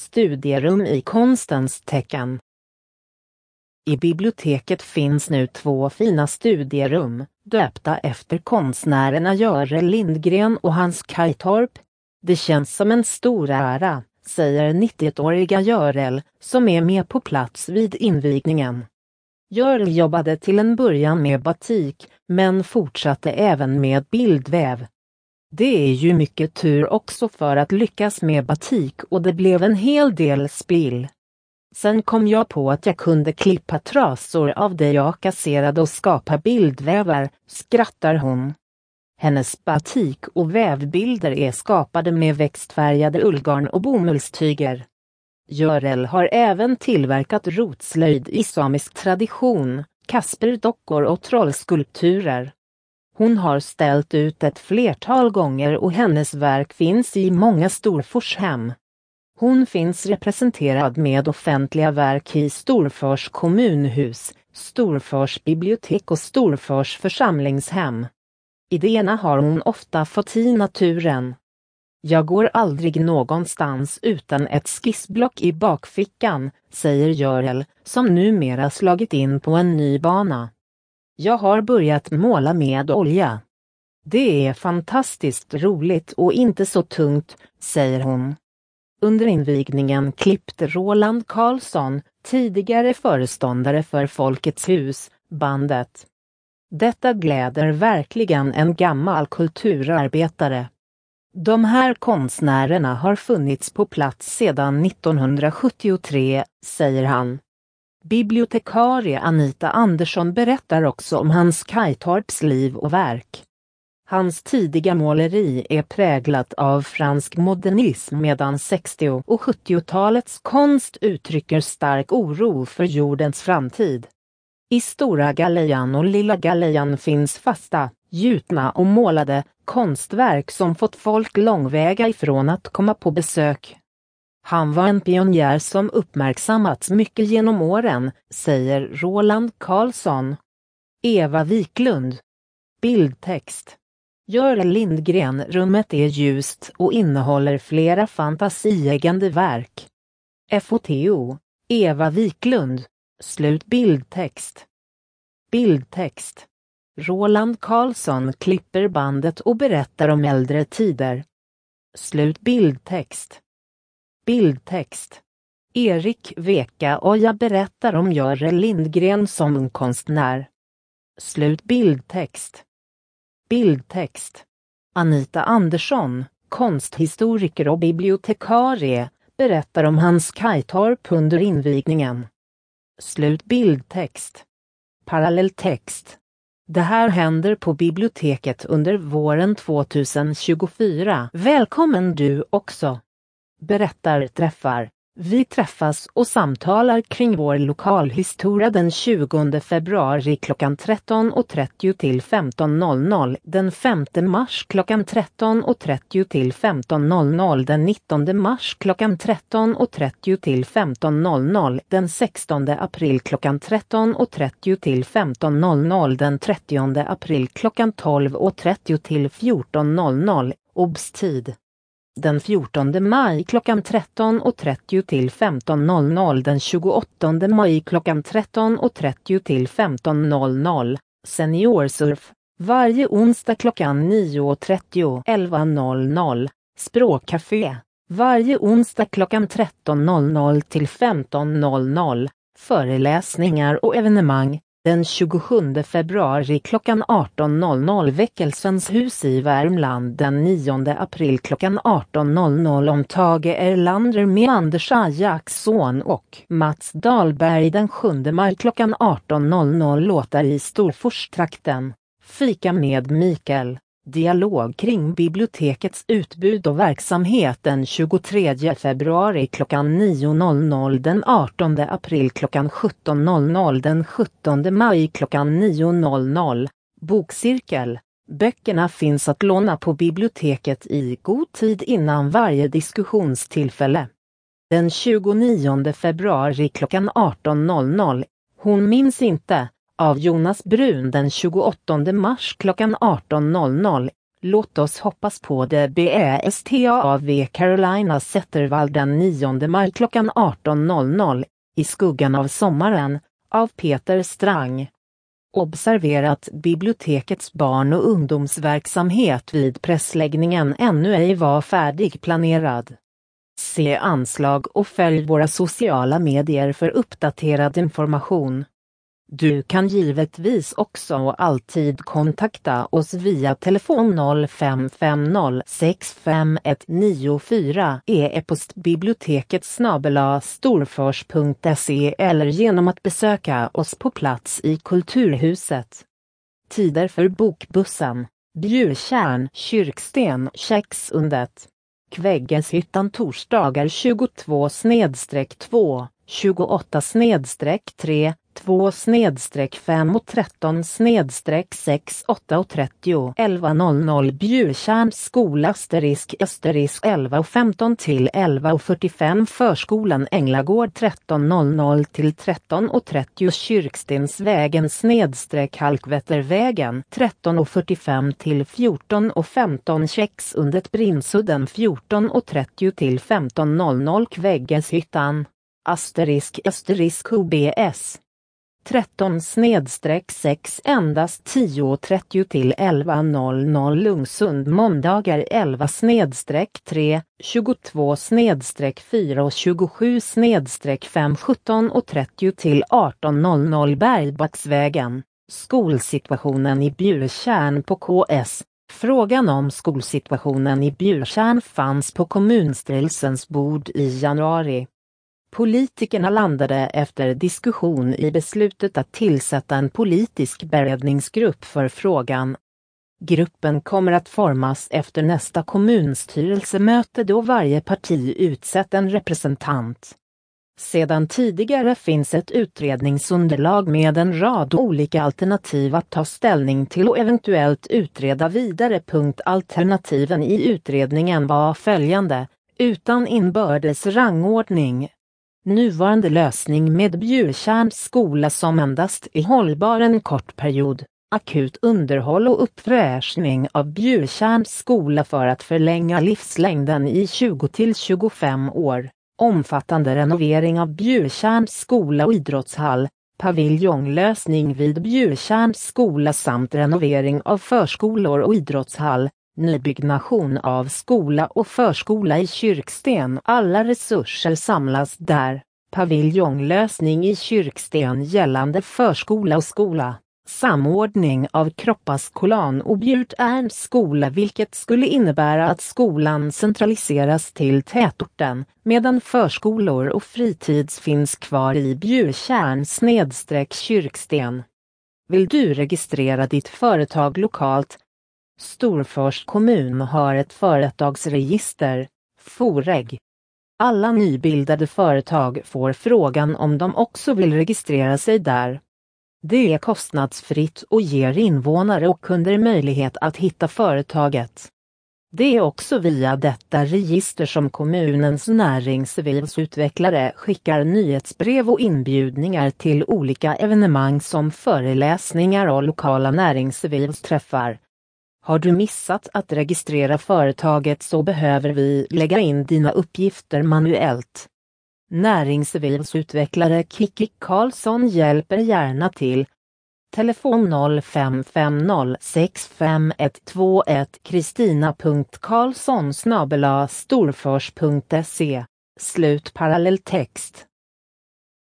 studierum i konstens tecken. I biblioteket finns nu 2 fina studierum, döpta efter konstnärerna Görel Lindgren och Hans Kajtorp. Det känns som en stor ära, säger 91-åriga Görel, som är med på plats vid invigningen. Görel jobbade till en början med batik, men fortsatte även med bildväv. Det är ju mycket tur också för att lyckas med batik, och det blev en hel del spill. Sen kom jag på att jag kunde klippa trasor av det jag kasserade och skapa bildvävar, skrattar hon. Hennes batik och vävbilder är skapade med växtfärgade ullgarn och bomullstyger. Görel har även tillverkat rotslöjd i samisk tradition, kasperdockor och trollskulpturer. Hon har ställt ut ett flertal gånger och hennes verk finns i många Storforshem. Hon finns representerad med offentliga verk i Storfors kommunhus, Storfors bibliotek och Storfors församlingshem. Idéerna har hon ofta fått i naturen. Jag går aldrig någonstans utan ett skissblock i bakfickan, säger Görel, som numera slagit in på en ny bana. Jag har börjat måla med olja. Det är fantastiskt roligt och inte så tungt, säger hon. Under invigningen klippte Roland Karlsson, tidigare föreståndare för Folkets hus, bandet. Detta gläder verkligen en gammal kulturarbetare. De här konstnärerna har funnits på plats sedan 1973, säger han. Bibliotekarie Anita Andersson berättar också om Hans Kajtorps liv och verk. Hans tidiga måleri är präglat av fransk modernism, medan 60- och 70-talets konst uttrycker stark oro för jordens framtid. I Stora Gallejan och Lilla Gallejan finns fasta, gjutna och målade konstverk som fått folk långväga ifrån att komma på besök. Han var en pionjär som uppmärksammats mycket genom åren, säger Roland Karlsson. Eva Wiklund. Bildtext. Görel Lindgren. Rummet är ljust och innehåller flera fantasieggande verk. FOTO. Eva Wiklund. Slut bildtext. Bildtext. Roland Karlsson klipper bandet och berättar om äldre tider. Slut bildtext. Bildtext. Erik Veka och jag berättar om Görel Lindgren som konstnär. Slut bildtext. Bildtext. Anita Andersson, konsthistoriker och bibliotekarie, berättar om Hans Kajtorp under invigningen. Slut bildtext. Parallelltext. Det här händer på biblioteket under våren 2024. Välkommen du också. Berättar träffar. Vi träffas och samtalar kring vår lokalhistoria den 20 februari klockan 13.30 till 15.00, den 5 mars klockan 13.30 till 15.00, den 19 mars klockan 13.30 till 15.00, den 16 april klockan 13.30 till 15.00, den 30 april klockan 12.30 till 14.00, obstid. Den 14 maj klockan 13.30 till 15.00, den 28 maj klockan 13.30 till 15.00, seniorsurf, varje onsdag klockan 9.30 11.00, språkcafé, varje onsdag klockan 13.00 till 15.00, föreläsningar och evenemang. Den 27 februari klockan 18.00 Väckelsens hus i Värmland, den 9 april klockan 18.00 om Tage Erlander med Anders Ajaxson och Mats Dahlberg, den 7 maj klockan 18.00 låtar i Storforstrakten, fika med Mikael, dialog kring bibliotekets utbud och verksamhet den 23 februari klockan 9.00, den 18 april klockan 17.00, den 17 maj klockan 9.00, bokcirkel. Böckerna finns att låna på biblioteket i god tid innan varje diskussionstillfälle. Den 29 februari klockan 18.00, Hon minns inte, av Jonas Brun, den 28 mars klockan 18.00, Låt oss hoppas på det. BASTAV Carolina Zettervall den 9 maj klockan 18:00 i skuggan av sommaren av Peter Strang. Observera att bibliotekets barn- och ungdomsverksamhet vid pressläggningen ännu ej var färdigplanerad. Se anslag och följ våra sociala medier för uppdaterad information. Du kan givetvis också alltid kontakta oss via telefon 0550 65194, e-post biblioteket@storfors.se eller genom att besöka oss på plats i Kulturhuset. Tider för bokbussen: Bjurtjärn, Kyrksten, Käcksundet. Kväggeshyttan torsdagar 22/2, 28/3, 2/5 och 13/6, 8:30, 11:00 Bjurtjärns skola * 11:15 till 11:45 Förskolan Änglagård 13:00 till 13:30 Kyrkstensvägen / Halkvättervägen 13:45 till 14:15 Käcksundet Brinsudden 14:30 till 15:00 Kväggeshyttan * OBS 13/6 endast 10:30 till 11:00 Lungsund måndagar 11/3, 22/4 och 27/5 17:30 till 18:00 Bergbacksvägen. Skolsituationen i Bjurtjärn på KS. Frågan om skolsituationen i Bjurtjärn fanns på kommunstyrelsens bord i januari. Politikerna landade efter diskussion i beslutet att tillsätta en politisk beredningsgrupp för frågan. Gruppen kommer att formas efter nästa kommunstyrelsemöte då varje parti utsett en representant. Sedan tidigare finns ett utredningsunderlag med en rad olika alternativ att ta ställning till och eventuellt utreda vidare. Alternativen i utredningen var följande, utan inbördes rangordning. Nuvarande lösning med Bjurtjärns skola som endast är hållbar en kort period. Akut underhåll och uppfräschning av Bjurtjärns skola för att förlänga livslängden i 20 till 25 år. Omfattande renovering av Bjurtjärns skola och idrottshall. Paviljonglösning vid Bjurtjärns skola samt renovering av förskolor och idrottshall. Nybyggnation av skola och förskola i Kyrksten. Alla resurser samlas där. Paviljonglösning i Kyrksten gällande förskola och skola. Samordning av Kroppaskolan och Bjurtjärns skola, vilket skulle innebära att skolan centraliseras till tätorten, medan förskolor och fritids finns kvar i Bjurtjärn / Kyrksten. Vill du registrera ditt företag lokalt? Storfors kommun har ett företagsregister, FOREG. Alla nybildade företag får frågan om de också vill registrera sig där. Det är kostnadsfritt och ger invånare och kunder möjlighet att hitta företaget. Det är också via detta register som kommunens näringslivsutvecklare skickar nyhetsbrev och inbjudningar till olika evenemang som föreläsningar och lokala näringslivsträffar. Har du missat att registrera företaget så behöver vi lägga in dina uppgifter manuellt. Näringslivsutvecklare Kikki Karlsson hjälper gärna till. Telefon 0550 65121 kristina.karlsson@storfors.se. Slut parallelltext.